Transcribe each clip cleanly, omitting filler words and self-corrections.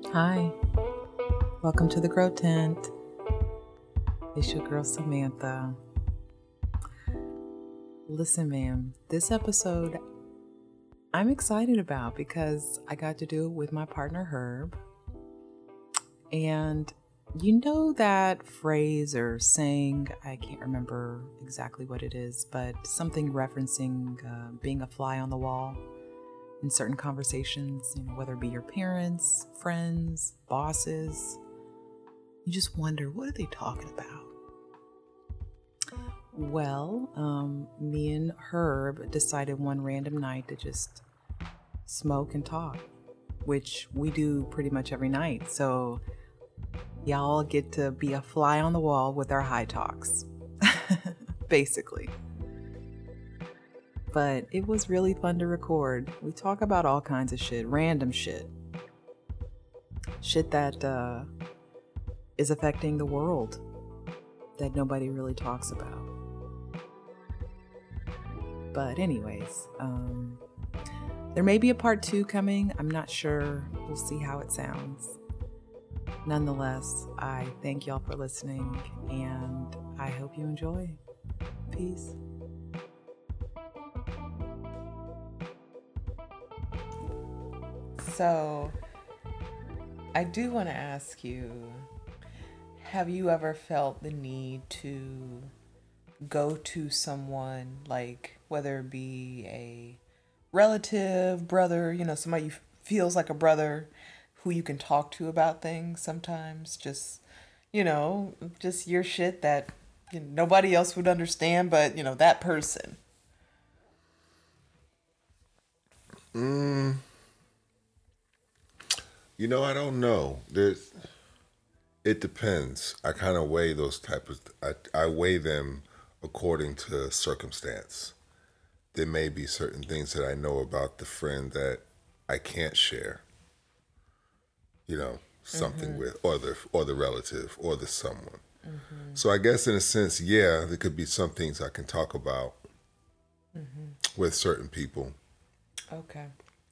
Hi, welcome to the Grow Tent. It's your girl Samantha. Listen, ma'am, this episode I'm excited about because I got to do it with my partner Herb. And you know that phrase or saying, I can't remember exactly what it is, but something referencing being a fly on the wall in certain conversations, whether it be your parents, friends, bosses. You just wonder, what are they talking about? Well, me and Herb decided one random night to just smoke and talk, which we do pretty much every night. So y'all get to be a fly on the wall with our high talks, basically. But it was really fun to record. We talk about all kinds of shit, random shit. Shit that is affecting the world that nobody really talks about. But anyways, there may be a part 2 coming. I'm not sure. We'll see how it sounds. Nonetheless, I thank y'all for listening, and I hope you enjoy. Peace. So, I do want to ask you, have you ever felt the need to go to someone, like whether it be a relative, brother, somebody you feels like a brother who you can talk to about things sometimes, just your shit that nobody else would understand, but that person? I don't know. It depends. I kind of weigh those I weigh them according to circumstance. There may be certain things that I know about the friend that I can't share. Something with, or the relative, or the someone. So I guess in a sense, yeah, there could be some things I can talk about with certain people. Okay.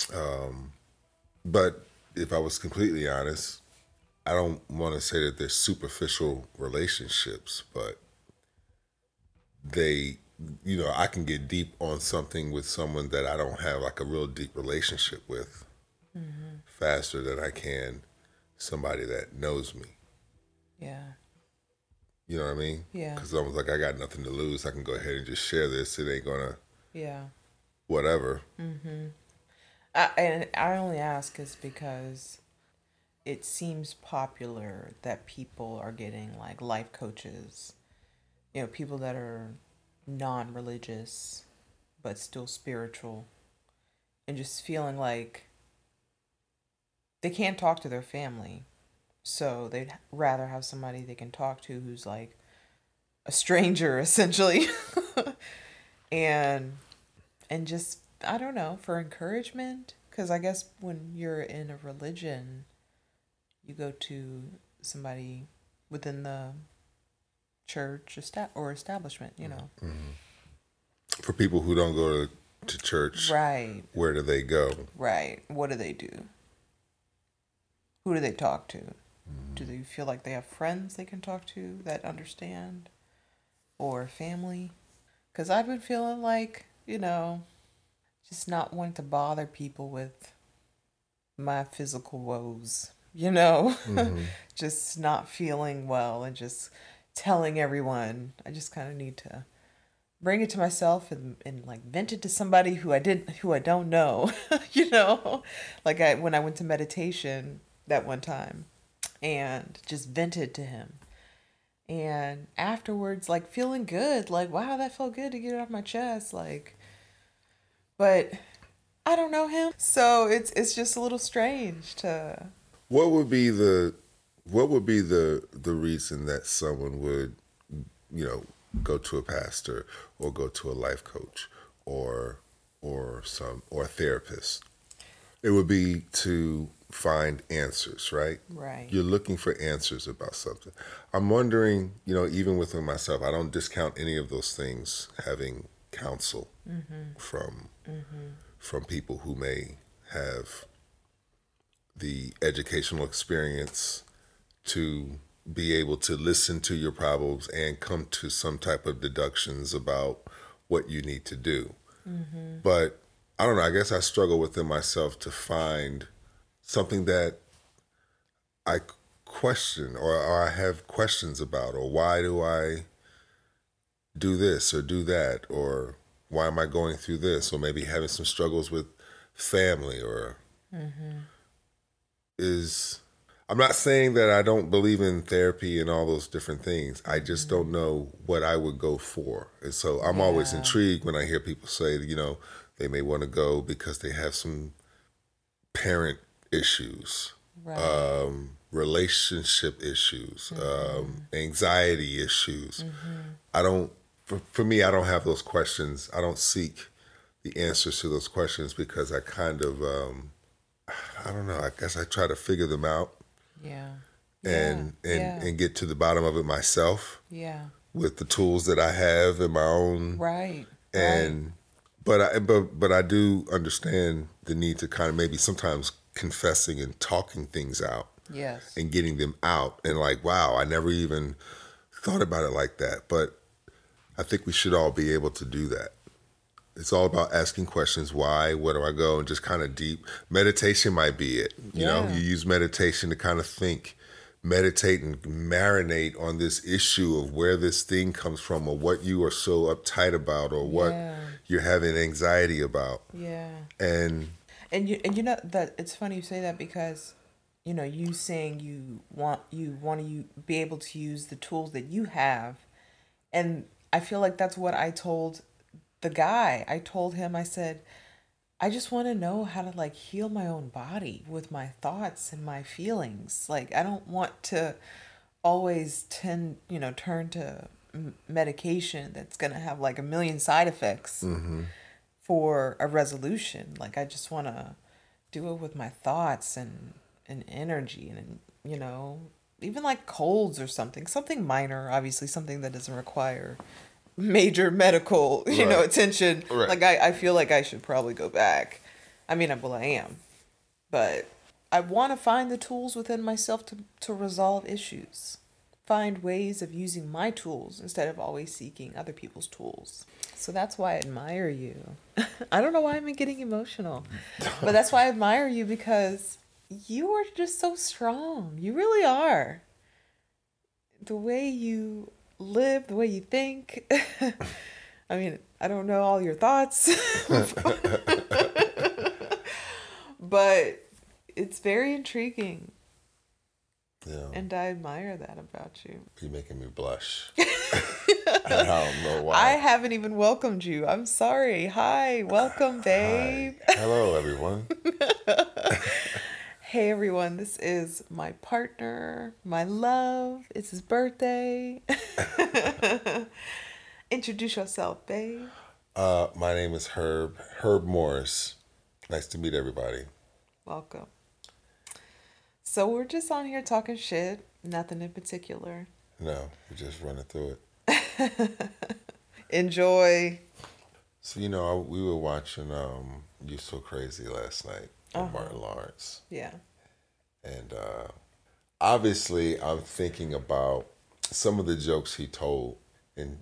But if I was completely honest, I don't want to say that they're superficial relationships, but I can get deep on something with someone that I don't have like a real deep relationship with faster than I can somebody that knows me. Yeah. You know what I mean? Yeah. Because I was like, I got nothing to lose. I can go ahead and just share this. It ain't gonna. Yeah. Whatever. And I only ask is because it seems popular that people are getting like life coaches, people that are non-religious but still spiritual, and just feeling like they can't talk to their family, so they'd rather have somebody they can talk to who's like a stranger essentially. and just, I don't know, for encouragement, because I guess when you're in a religion, you go to somebody within the church or establishment, For people who don't go to church, Right. Where do they go? Right. What do they do? Who do they talk to? Do they feel like they have friends they can talk to that understand? Or family? Because I've been feeling like, just not wanting to bother people with my physical woes, just not feeling well and just telling everyone. I just kind of need to bring it to myself and like vent it to somebody who I don't know, like when I went to meditation that one time and just vented to him. And afterwards, like feeling good, like, wow, that felt good to get it off my chest. Like, but I don't know him. So it's just a little strange to. What would be the reason that someone would, go to a pastor or go to a life coach or a therapist? It would be to find answers, right? Right. You're looking for answers about something. I'm wondering, even within myself, I don't discount any of those things, having counsel from people who may have the educational experience to be able to listen to your problems and come to some type of deductions about what you need to do. But I don't know, I guess I struggle within myself to find something that I question or I have questions about, or why do I do this or do that, or why am I going through this, or maybe having some struggles with family, or is, I'm not saying that I don't believe in therapy and all those different things. I just don't know what I would go for. And so I'm always Yeah. intrigued when I hear people say, you know, they may want to go because they have some parent issues, Right. relationship issues, anxiety issues. I don't, for me, I don't have those questions. I don't seek the answers to those questions because I kind of, I don't know, I guess I try to figure them out Yeah. and get to the bottom of it myself Yeah. with the tools that I have in my own. Right. And but I do understand the need to kind of maybe sometimes confessing and talking things out Yes. and getting them out, and like, wow, I never even thought about it like that. But I think we should all be able to do that. It's all about asking questions. Why? Where do I go? And just kind of deep. Meditation might be it. You know, you use meditation to kind of think, meditate and marinate on this issue of where this thing comes from, or what you are so uptight about, or what you're having anxiety about. Yeah. And And you know that it's funny you say that because, you know, you saying you want to be able to use the tools that you have, and I feel like that's what I told the guy. I told him, I said, I just want to know how to like heal my own body with my thoughts and my feelings. Like I don't want to always turn to medication that's going to have like a million side effects for a resolution. Like I just want to do it with my thoughts and energy and even like colds or something minor, obviously something that doesn't require major medical Right. attention. Right. Like I feel like I should probably go back. I mean, well, I am, but I want to find the tools within myself to resolve issues, find ways of using my tools instead of always seeking other people's tools. So that's why I admire you. I don't know why I'm getting emotional, but that's why I admire you, because you are just so strong. You really are. The way you live, the way you think. I mean, I don't know all your thoughts, but it's very intriguing, yeah, and I admire that about you. you're making me blush. I don't know why. I haven't even welcomed you. I'm sorry. Hi, welcome, babe. Hi. Hello, everyone. Hey, everyone. This is my partner, my love. It's his birthday. Introduce yourself, babe. My name is Herb Morris. Nice to meet everybody. Welcome. So we're just on here talking shit. Nothing in particular. No, we're just running through it. Enjoy. So, we were watching You So Crazy last night with Martin Lawrence. Yeah. And obviously, I'm thinking about some of the jokes he told in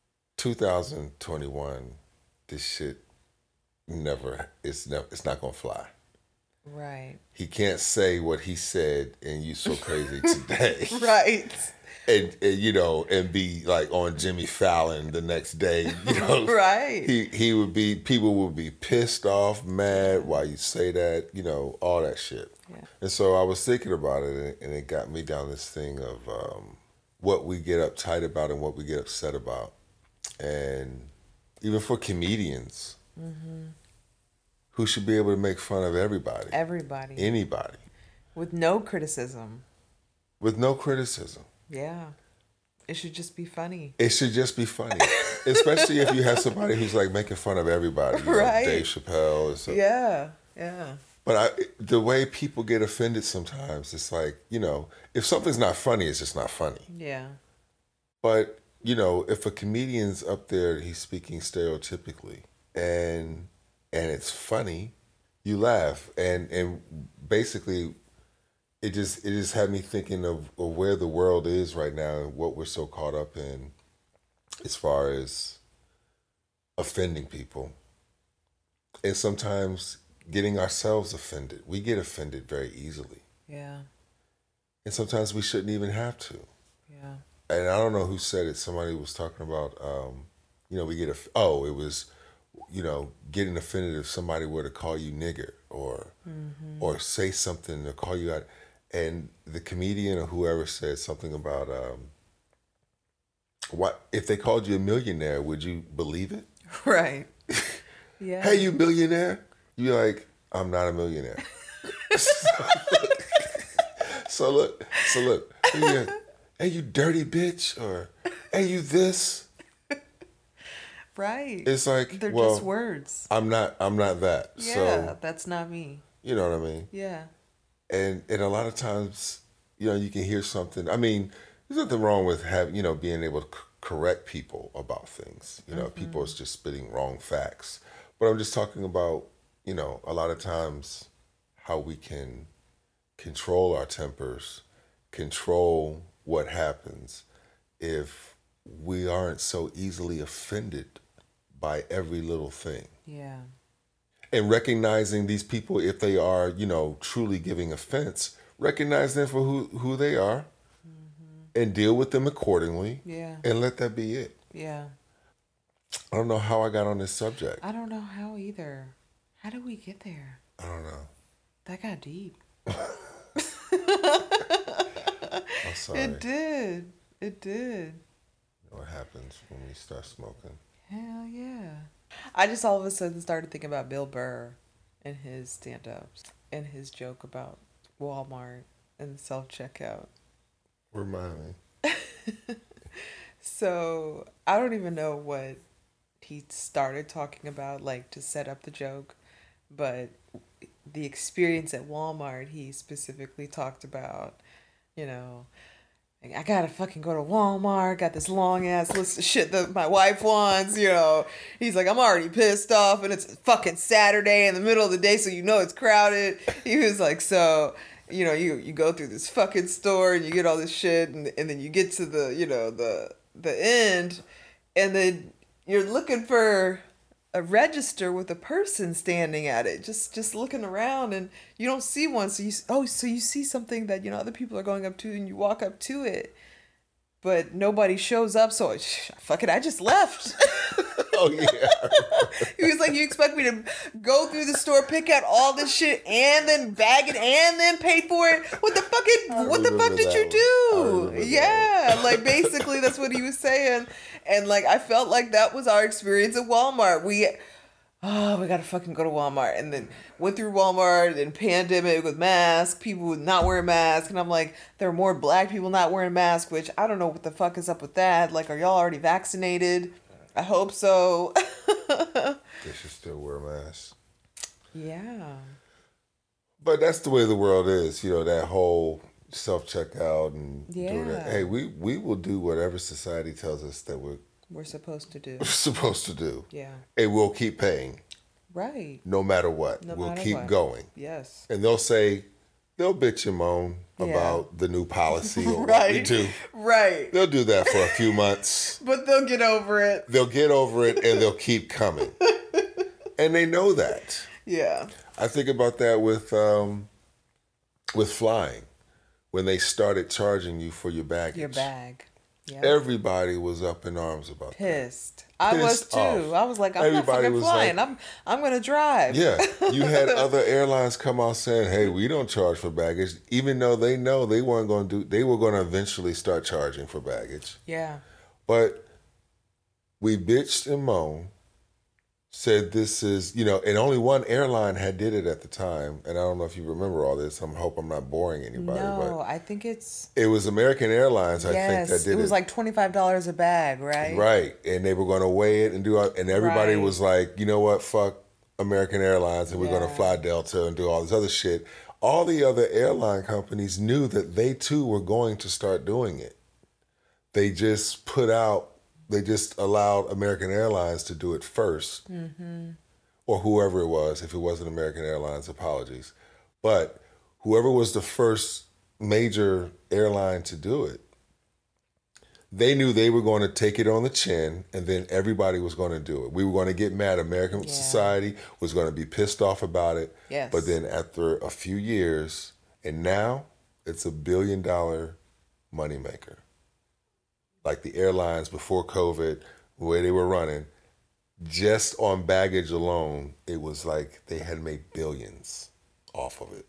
2021. This shit it's not going to fly. Right. He can't say what he said in You So Crazy today. Right. And be like on Jimmy Fallon the next day. Right. People would be pissed off, mad, why you say that, all that shit. Yeah. And so I was thinking about it, and it got me down this thing of what we get uptight about and what we get upset about. And even for comedians, who should be able to make fun of everybody. Everybody. Anybody. With no criticism. With no criticism. Yeah. It should just be funny. It should just be funny. Especially if you have somebody who's like making fun of everybody. Right. Dave Chappelle. So. Yeah. Yeah. But the way people get offended sometimes, it's like, if something's not funny, it's just not funny. Yeah. But, if a comedian's up there, he's speaking stereotypically and it's funny, you laugh, and basically it just had me thinking of where the world is right now and what we're so caught up in as far as offending people, and sometimes getting ourselves offended. We get offended very easily. Yeah. And sometimes we shouldn't even have to. Yeah. And I don't know who said it. Somebody was talking about, we get it was, getting offended if somebody were to call you nigger or say something to call you out. And the comedian or whoever said something about, what if they called you a millionaire, would you believe it? Right. Yeah. Hey, you millionaire? You're like, I'm not a millionaire. So look. Hey, you dirty bitch, or hey, you this. Right. It's like, they're just words. I'm not that. Yeah, so, that's not me. You know what I mean? Yeah. And a lot of times, you can hear something. I mean, there's nothing wrong with being able to correct people about things. People is just spitting wrong facts. But I'm just talking about, a lot of times how we can control our tempers, control what happens if we aren't so easily offended by every little thing. Yeah. And recognizing these people, if they are, truly giving offense, recognize them for who they are and deal with them accordingly. Yeah. And let that be it. Yeah. I don't know how I got on this subject. I don't know how either. How did we get there? I don't know. That got deep. I'm sorry. It did. It did. What happens when we start smoking? Hell yeah. I just all of a sudden started thinking about Bill Burr and his stand-ups and his joke about Walmart and the self-checkout. Remind me. So I don't even know what he started talking about, like, to set up the joke, but the experience at Walmart, he specifically talked about, I gotta fucking go to Walmart, got this long ass list of shit that my wife wants, He's like, I'm already pissed off and it's fucking Saturday in the middle of the day, so it's crowded. He was like, so, you go through this fucking store and you get all this shit and then you get to the end and then you're looking for a register with a person standing at it, just looking around, and you don't see one. So you see something that other people are going up to, and you walk up to it, but nobody shows up. So fuck it, I just left. Oh yeah. He was like, you expect me to go through the store, pick out all this shit, and then bag it, and then pay for it? What the fuck did you do? Yeah, like basically that's what he was saying. And like I felt like that was our experience at Walmart. We gotta fucking go to Walmart, and then went through Walmart and pandemic with masks, people not wearing masks, and I'm like, there are more black people not wearing masks, which I don't know what the fuck is up with that. Like, are y'all already vaccinated? I hope so. They should still wear masks. Yeah. But that's the way the world is, that whole self-checkout and doing that. Hey, we will do whatever society tells us that we're supposed to do. Supposed to do. Yeah. And we'll keep paying. Right. No matter what. We'll keep going. Yes. And they'll bitch and moan about the new policy or right. what we do. Right. They'll do that for a few months. But they'll get over it. They'll get over it and they'll keep coming. And they know that. Yeah. I think about that with flying. When they started charging you for your baggage. Your bag. Yep. Everybody was up in arms about Pissed. that. I was too. Off. I was like, I'm not fucking flying. Like, I'm gonna drive. Yeah. You had other airlines come out saying, hey, we don't charge for baggage, even though they know they weren't going to they were going to eventually start charging for baggage. Yeah. But we bitched and moaned, said this is, and only one airline did it at the time. And I don't know if you remember all this. I hope I'm not boring anybody. No, but I think it was American Airlines, I think, that did it. It was like $25 a bag, right? Right. And they were going to weigh it and and everybody was like, you know what, fuck American Airlines, and we're going to fly Delta and do all this other shit. All the other airline companies knew that they too were going to start doing it. They just allowed American Airlines to do it first. Mm-hmm. or whoever it was. If it wasn't American Airlines, apologies. But whoever was the first major airline to do it, they knew they were going to take it on the chin, and then everybody was going to do it. We were going to get mad. American society was going to be pissed off about it. Yes. But then after a few years, and now it's $1 billion moneymaker. Like the airlines before COVID, the way they were running, just on baggage alone, it was like they had made billions off of it.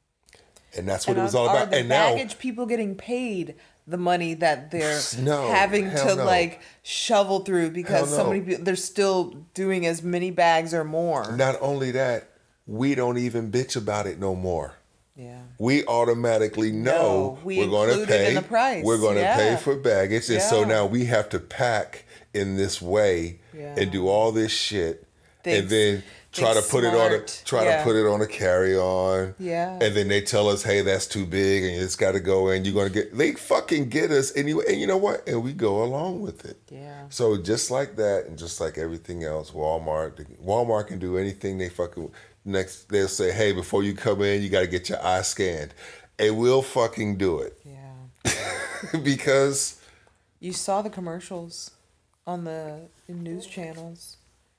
And that's what it was all Are about. the And baggage people getting paid the money that they're No, having hell to no. like shovel through because Hell so no. many people, they're still doing as many bags or more. Not only that, we don't even bitch about it no more. Yeah. We automatically know we we're going to include it pay. in the price. We're going to Yeah. pay for baggage, and so Yeah. now we have to pack in this way and do all this shit, and then try to put it on to put it on a carry-on. Yeah. And then they tell us, hey, that's too big, and it's got to go in. You're going to get. They fucking get us anyway, and you know what? And we go along with it. Yeah. So just like that, and just like everything else, Walmart can do anything they fucking. Next, they'll say, hey, before you come in, you got to get your eye scanned. And we'll fucking do it. Yeah. Because You saw the commercials on the news channels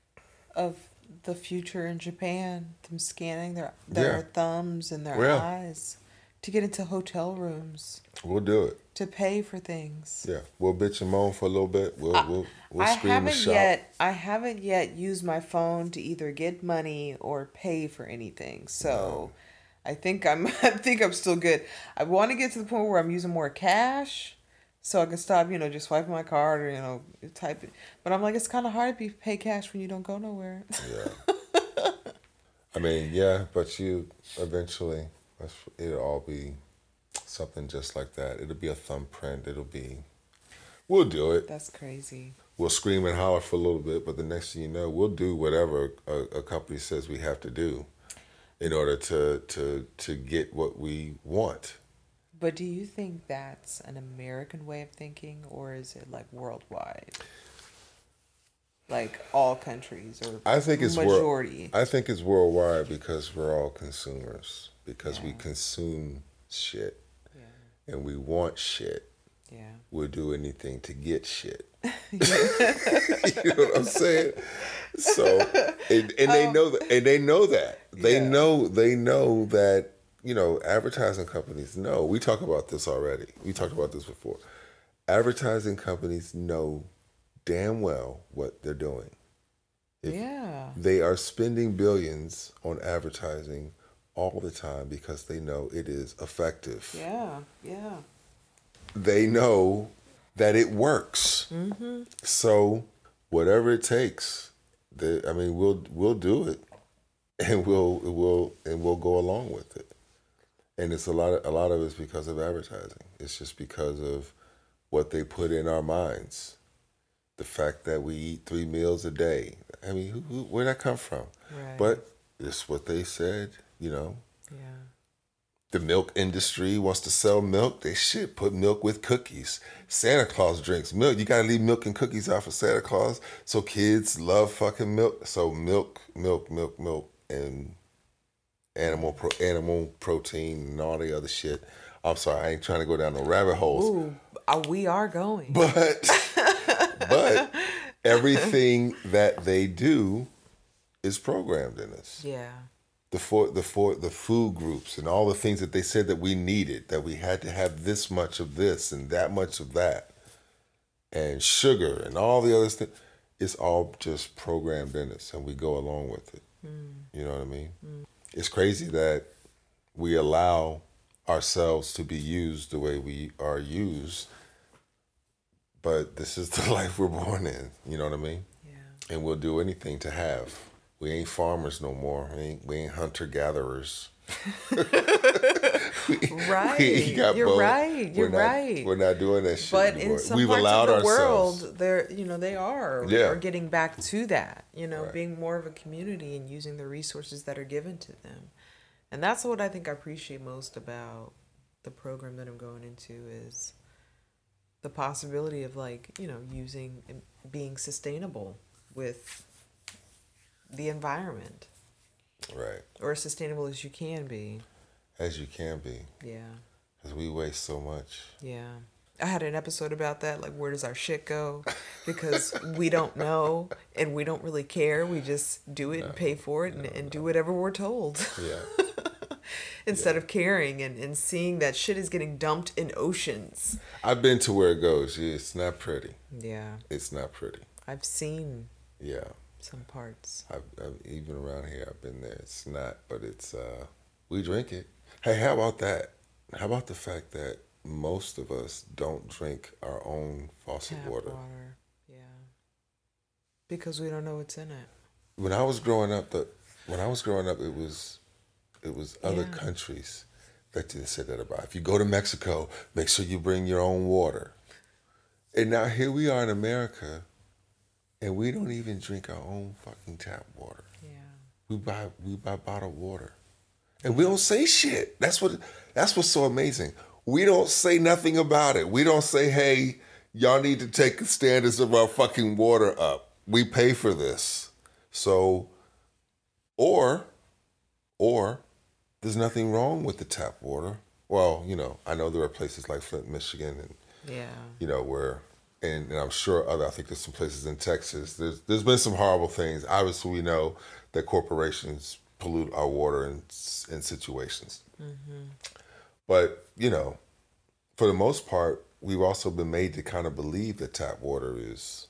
of the future in Japan, them scanning their Yeah. thumbs and their Yeah. eyes to get into hotel rooms, we'll do it. to pay for things. Yeah. We'll bitch and moan for a little bit. We'll scream and shout. I haven't yet used my phone to either get money or pay for anything. So I think I'm still good. I want to get to the point where I'm using more cash so I can stop, just swiping my card or, type it. But I'm like, it's kind of hard to pay cash when you don't go nowhere. Yeah. I mean, yeah, but you eventually, it'll all be something just like that. It'll be a thumbprint. We'll do it. That's crazy. We'll scream and holler for a little bit, but the next thing you know, we'll do whatever a company says we have to do in order to get what we want. But do you think that's an American way of thinking, or is it like worldwide? Like all countries, or I think it's majority? I think it's worldwide because we're all consumers. Because we consume shit. Yeah. And we want shit. Yeah. We'll do anything to get shit. You know what I'm saying? So, and they know that. And they know that. They know that. Advertising companies know. We talk about this already. We talked about this before. Advertising companies know damn well what they're doing. They are spending billions on advertising all the time because they know it is effective. Yeah. They know that it works. Mm-hmm. So whatever it takes, we'll do it, and we'll go along with it. And it's a lot of it's because of advertising. It's just because of what they put in our minds. The fact that we eat 3 meals a day. I mean, where'd that come from? Right. But it's what they said, Yeah. The milk industry wants to sell milk. They should put milk with cookies. Santa Claus drinks milk. You gotta leave milk and cookies out for Santa Claus. So kids love fucking milk. So milk, and animal protein and all the other shit. I'm sorry, I ain't trying to go down no rabbit holes. Ooh, we are going. But everything that they do is programmed in us. Yeah. The food groups and all the things that they said that we needed, that we had to have this much of this and that much of that, and sugar and all the other stuff, it's all just programmed in us, and we go along with it. You know what I mean? It's crazy that we allow ourselves to be used the way we are used, but this is the life we're born in. You know what I mean? Yeah. And we'll do anything to have. We ain't farmers no more. We ain't hunter-gatherers. Right. You're right. We're not doing that shit But anymore. in some We've parts allowed of the ourselves. world, they are getting back to that. Right. Being more of a community and using the resources that are given to them. And that's what I think I appreciate most about the program that I'm going into is the possibility of using and being sustainable with the environment. Right. Or as sustainable as you can be. As you can be. Yeah. Because we waste so much. Yeah. I had an episode about that, like, where does our shit go? Because we don't know and we don't really care. We just do it and pay for it and do whatever we're told. Yeah. Instead of caring and seeing that shit is getting dumped in oceans. I've been to where it goes. Yeah, it's not pretty. Yeah. It's not pretty. I've seen some parts. I've even around here, I've been there. It's not, but it's, we drink it. Hey, how about that? How about the fact that most of us don't drink our own faucet water? Yeah. Because we don't know what's in it. When I was growing up, it was other countries that didn't say that about. If you go to Mexico, make sure you bring your own water. And now here we are in America, and we don't even drink our own fucking tap water. Yeah. We buy bottled water. And we don't say shit. That's what's so amazing. We don't say nothing about it. We don't say, hey, y'all need to take the standards of our fucking water up. We pay for this. So, or there's nothing wrong with the tap water. Well, I know there are places like Flint, Michigan, and where, and I'm sure I think there's some places in Texas. There's been some horrible things. Obviously, we know that corporations pollute our water in situations. Mm-hmm. But for the most part, we've also been made to kind of believe that tap water is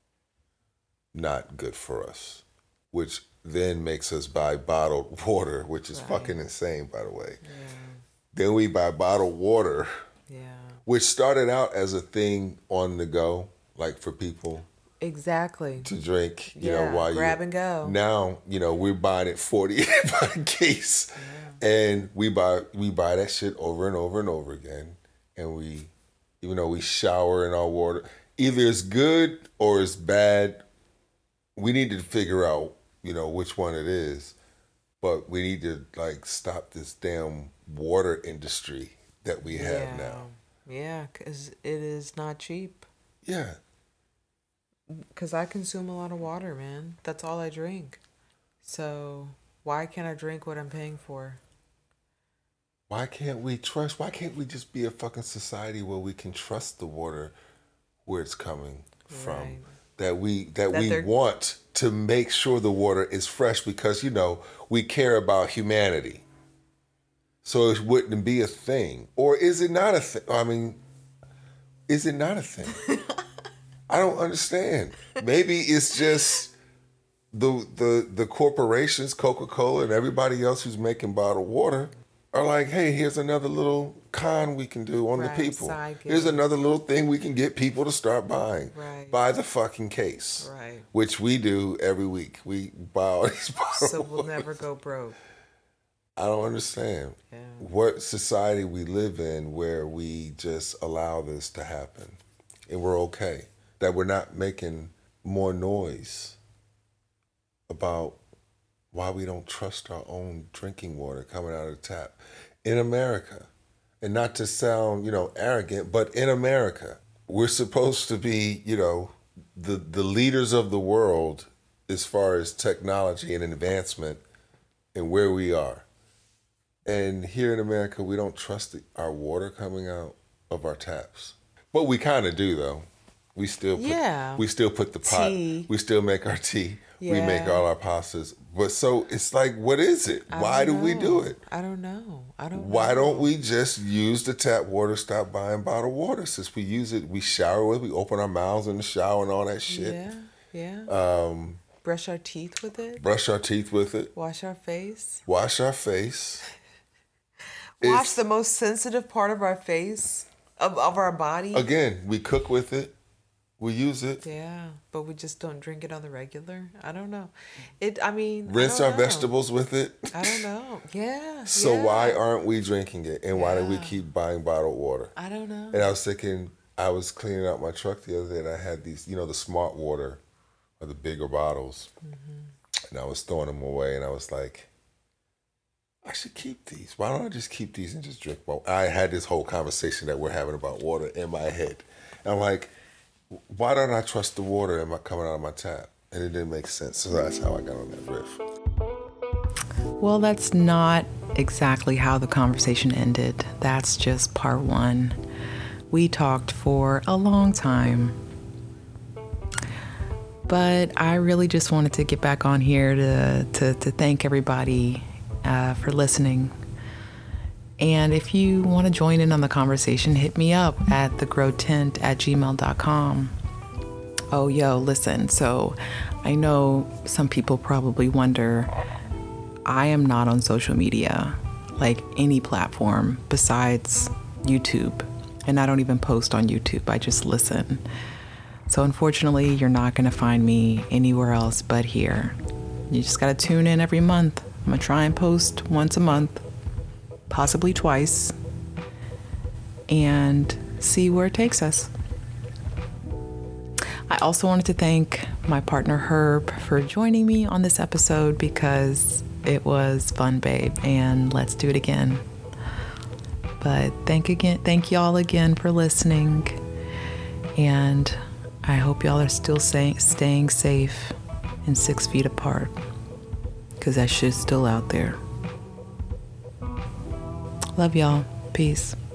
not good for us, which then makes us buy bottled water, which is fucking insane, by the way. Yeah. Then we buy bottled water, which started out as a thing on the go, like for people. Exactly. To drink, while grab and go. Now, we're buying it 40 by the case. Yeah. And we buy that shit over and over and over again. And even though we shower in our water, either it's good or it's bad. We need to figure out, which one it is. But we need to stop this damn water industry that we have now. Yeah, because it is not cheap. Yeah. Because I consume a lot of water, man. That's all I drink. So why can't I drink what I'm paying for? Why can't we just be a fucking society where we can trust the water where it's coming from? Right. That we want to make sure the water is fresh because, we care about humanity. So it wouldn't be a thing. Or is it not a thing? I mean, is it not a thing? I don't understand. Maybe it's just the corporations, Coca-Cola and everybody else who's making bottled water are like, hey, here's another little con we can do on the people. Here's another little thing we can get people to start buying. Right. Buy the fucking case. Right. Which we do every week. We buy all these bottles. So we'll never go broke. I don't understand what society we live in where we just allow this to happen and we're okay. That we're not making more noise about why we don't trust our own drinking water coming out of the tap in America. And not to sound, arrogant, but in America, we're supposed to be, the leaders of the world as far as technology and advancement and where we are. And here in America, we don't trust our water coming out of our taps. But we kind of do, though. We still put the pot. Tea. We still make our tea. Yeah. We make all our pastas. But so it's like, what is it? Why do we do it? I don't know. Why don't we just use the tap water, stop buying bottled water? Since we use it, we shower with it, we open our mouths in the shower and all that shit. Yeah. Brush our teeth with it. Wash our face. Wash the most sensitive part of our face, of our body. Again, we cook with it. We use it. Yeah, but we just don't drink it on the regular. I don't know. Rinse our vegetables with it. I don't know. Yeah. So why aren't we drinking it? And why do we keep buying bottled water? I don't know. And I was thinking, I was cleaning out my truck the other day and I had these, the smart water or the bigger bottles. Mm-hmm. And I was throwing them away and I was like, I should keep these. Why don't I just keep these and just drink more? I had this whole conversation that we're having about water in my head. And I'm like, why don't I trust the water coming out of my tap? And it didn't make sense. So that's how I got on that riff. Well, that's not exactly how the conversation ended. That's just part one. We talked for a long time. But I really just wanted to get back on here to thank everybody for listening. And if you want to join in on the conversation, hit me up at thegrowtent@gmail.com. Oh, yo, listen. So I know some people probably wonder, I am not on social media, like any platform besides YouTube. And I don't even post on YouTube. I just listen. So unfortunately, you're not going to find me anywhere else but here. You just got to tune in every month. I'm going to try and post once a month, possibly twice, and see where it takes us. I also wanted to thank my partner Herb for joining me on this episode because it was fun, babe, and let's do it again. But thank y'all again for listening, and I hope y'all are still staying safe and 6 feet apart, because that shit's still out there. Love y'all. Peace.